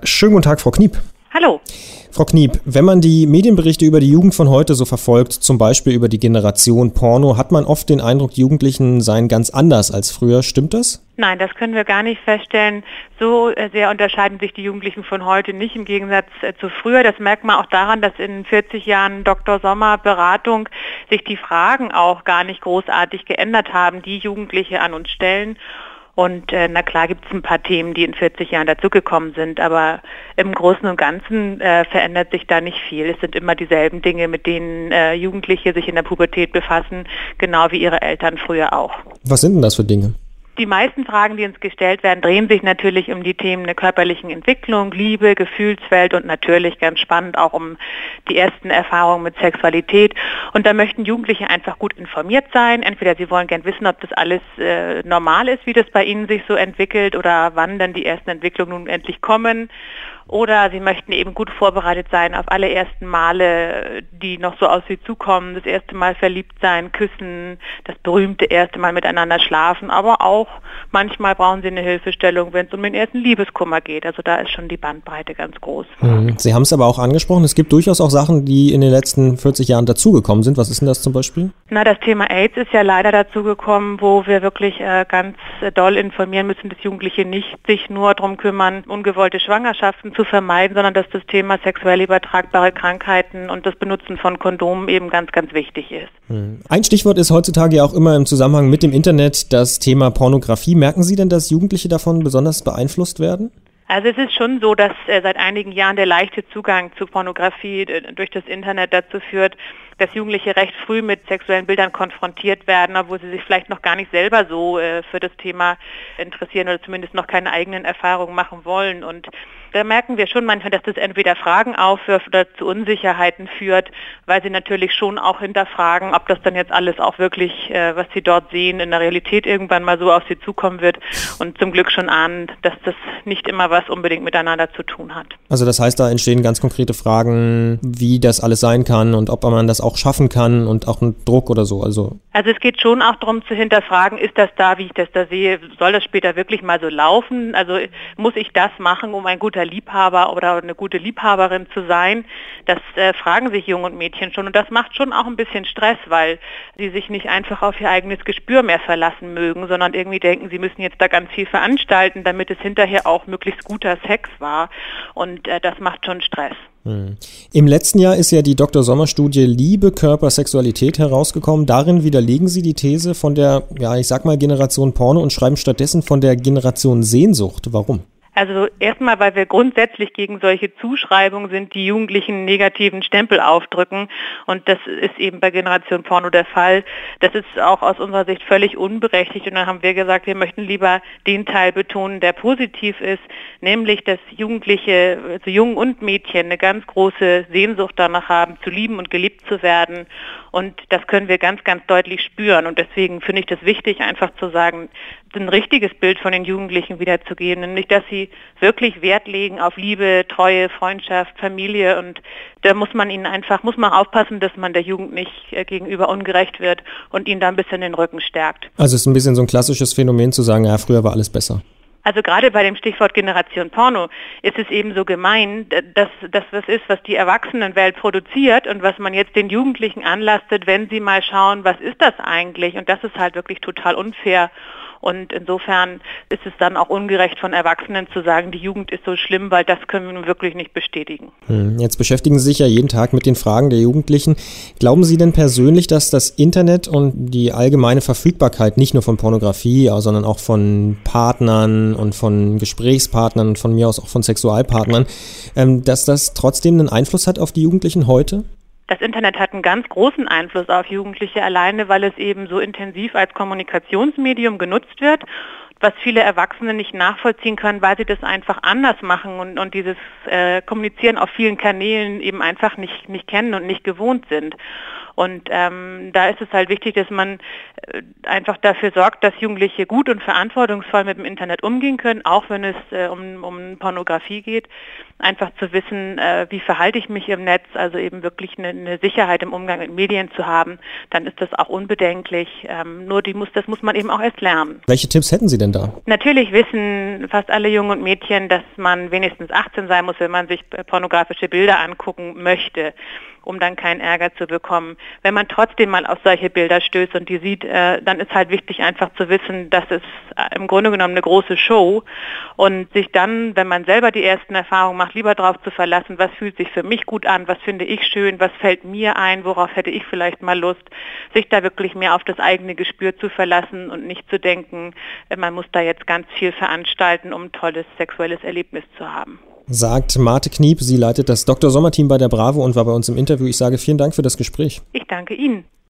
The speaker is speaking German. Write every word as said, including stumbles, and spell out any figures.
Schönen guten Tag, Frau Kniep. Hallo. Frau Kniep, wenn man die Medienberichte über die Jugend von heute so verfolgt, zum Beispiel über die Generation Porno, hat man oft den Eindruck, die Jugendlichen seien ganz anders als früher. Stimmt das? Nein, das können wir gar nicht feststellen. So sehr unterscheiden sich die Jugendlichen von heute nicht im Gegensatz zu früher. Das merkt man auch daran, dass in vierzig Jahren Doktor Sommer Beratung sich die Fragen auch gar nicht großartig geändert haben, die Jugendliche an uns stellen. Und äh, na klar gibt es ein paar Themen, die in vierzig Jahren dazugekommen sind, aber im Großen und Ganzen äh, verändert sich da nicht viel. Es sind immer dieselben Dinge, mit denen äh, Jugendliche sich in der Pubertät befassen, genau wie ihre Eltern früher auch. Was sind denn das für Dinge? Die meisten Fragen, die uns gestellt werden, drehen sich natürlich um die Themen der körperlichen Entwicklung, Liebe, Gefühlswelt und natürlich ganz spannend auch um die ersten Erfahrungen mit Sexualität. Und da möchten Jugendliche einfach gut informiert sein. Entweder sie wollen gern wissen, ob das alles äh, normal ist, wie das bei ihnen sich so entwickelt oder wann dann die ersten Entwicklungen nun endlich kommen. Oder sie möchten eben gut vorbereitet sein auf alle ersten Male, die noch so auf sie zukommen. Das erste Mal verliebt sein, küssen, das berühmte erste Mal miteinander schlafen. Aber auch manchmal brauchen sie eine Hilfestellung, wenn es um den ersten Liebeskummer geht. Also da ist schon die Bandbreite ganz groß. Sie haben es aber auch angesprochen, es gibt durchaus auch Sachen, die in den letzten vierzig Jahren dazugekommen sind. Was ist denn das zum Beispiel? Na, das Thema AIDS ist ja leider dazugekommen, wo wir wirklich äh, ganz äh, doll informieren müssen, dass Jugendliche nicht sich nur darum kümmern, ungewollte Schwangerschaften zu vermeiden, sondern dass das Thema sexuell übertragbare Krankheiten und das Benutzen von Kondomen eben ganz, ganz wichtig ist. Ein Stichwort ist heutzutage ja auch immer im Zusammenhang mit dem Internet das Thema Pornografie. Merken Sie denn, dass Jugendliche davon besonders beeinflusst werden? Also es ist schon so, dass äh, seit einigen Jahren der leichte Zugang zu Pornografie äh, durch das Internet dazu führt, dass Jugendliche recht früh mit sexuellen Bildern konfrontiert werden, obwohl sie sich vielleicht noch gar nicht selber so äh, für das Thema interessieren oder zumindest noch keine eigenen Erfahrungen machen wollen. Und da merken wir schon manchmal, dass das entweder Fragen aufwirft oder zu Unsicherheiten führt, weil sie natürlich schon auch hinterfragen, ob das dann jetzt alles auch wirklich, äh, was sie dort sehen, in der Realität irgendwann mal so auf sie zukommen wird und zum Glück schon ahnen, dass das nicht immer was unbedingt miteinander zu tun hat. Also das heißt, da entstehen ganz konkrete Fragen, wie das alles sein kann und ob man das auch schaffen kann und auch einen Druck oder so. Also, also es geht schon auch darum zu hinterfragen, ist das da, wie ich das da sehe, soll das später wirklich mal so laufen? Also muss ich das machen, um ein guter Liebhaber oder eine gute Liebhaberin zu sein? Das äh, fragen sich Jungen und Mädchen schon und das macht schon auch ein bisschen Stress, weil sie sich nicht einfach auf ihr eigenes Gespür mehr verlassen mögen, sondern irgendwie denken, sie müssen jetzt da ganz viel veranstalten, damit es hinterher auch möglichst guter Sex war und äh, das macht schon Stress. Hm. Im letzten Jahr ist ja die Doktor Sommer Studie Liebe, Körper, Sexualität herausgekommen. Darin widerlegen Sie die These von der, ja, ich sag mal Generation Porno und schreiben stattdessen von der Generation Sehnsucht. Warum? Also erstmal, weil wir grundsätzlich gegen solche Zuschreibungen sind, die Jugendlichen negativen Stempel aufdrücken. Und das ist eben bei Generation Porno der Fall. Das ist auch aus unserer Sicht völlig unberechtigt. Und dann haben wir gesagt, wir möchten lieber den Teil betonen, der positiv ist, nämlich, dass Jugendliche, also Jungen und Mädchen, eine ganz große Sehnsucht danach haben, zu lieben und geliebt zu werden. Und das können wir ganz, ganz deutlich spüren. Und deswegen finde ich das wichtig, einfach zu sagen, ein richtiges Bild von den Jugendlichen wiederzugeben, nämlich, dass sie wirklich Wert legen auf Liebe, Treue, Freundschaft, Familie. Und da muss man ihnen einfach, muss man aufpassen, dass man der Jugend nicht äh, gegenüber ungerecht wird und ihnen da ein bisschen den Rücken stärkt. Also es ist ein bisschen so ein klassisches Phänomen zu sagen, ja, früher war alles besser. Also gerade bei dem Stichwort Generation Porno ist es eben so gemein, dass das was ist, was die Erwachsenenwelt produziert und was man jetzt den Jugendlichen anlastet, wenn sie mal schauen, was ist das eigentlich? Und das ist halt wirklich total unfair. Und insofern ist es dann auch ungerecht von Erwachsenen zu sagen, die Jugend ist so schlimm, weil das können wir nun wirklich nicht bestätigen. Jetzt beschäftigen Sie sich ja jeden Tag mit den Fragen der Jugendlichen. Glauben Sie denn persönlich, dass das Internet und die allgemeine Verfügbarkeit nicht nur von Pornografie, sondern auch von Partnern und von Gesprächspartnern und von mir aus auch von Sexualpartnern, dass das trotzdem einen Einfluss hat auf die Jugendlichen heute? Das Internet hat einen ganz großen Einfluss auf Jugendliche alleine, weil es eben so intensiv als Kommunikationsmedium genutzt wird, was viele Erwachsene nicht nachvollziehen können, weil sie das einfach anders machen und, und dieses äh, Kommunizieren auf vielen Kanälen eben einfach nicht, nicht kennen und nicht gewohnt sind. Und ähm, da ist es halt wichtig, dass man äh, einfach dafür sorgt, dass Jugendliche gut und verantwortungsvoll mit dem Internet umgehen können, auch wenn es äh, um, um Pornografie geht. Einfach zu wissen, äh, wie verhalte ich mich im Netz, also eben wirklich eine, eine Sicherheit im Umgang mit Medien zu haben, dann ist das auch unbedenklich. Ähm, nur die muss, das muss man eben auch erst lernen. Welche Tipps hätten Sie denn denn da? Natürlich wissen fast alle Jungen und Mädchen, dass man wenigstens achtzehn sein muss, wenn man sich pornografische Bilder angucken möchte, um dann keinen Ärger zu bekommen. Wenn man trotzdem mal auf solche Bilder stößt und die sieht, äh, dann ist halt wichtig einfach zu wissen, dass es im Grunde genommen eine große Show und sich dann, wenn man selber die ersten Erfahrungen macht, lieber darauf zu verlassen, was fühlt sich für mich gut an, was finde ich schön, was fällt mir ein, worauf hätte ich vielleicht mal Lust, sich da wirklich mehr auf das eigene Gespür zu verlassen und nicht zu denken, man muss da jetzt ganz viel veranstalten, um ein tolles sexuelles Erlebnis zu haben. Sagt Marte Kniep, sie leitet das Doktor Sommer Team bei der Bravo und war bei uns im Interview. Ich sage vielen Dank für das Gespräch. Ich danke Ihnen.